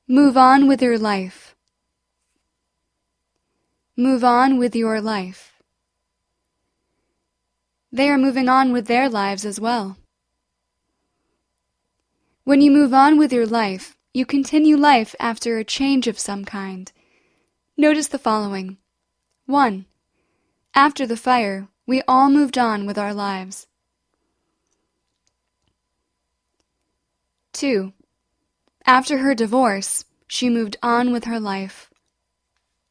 Move on with your life. Move on with your life. They are moving on with their lives as well. When you move on with your life, you continue life after a change of some kind. Notice the following. 1. After the fire, we all moved on with our lives. 2. After her divorce, she moved on with her life.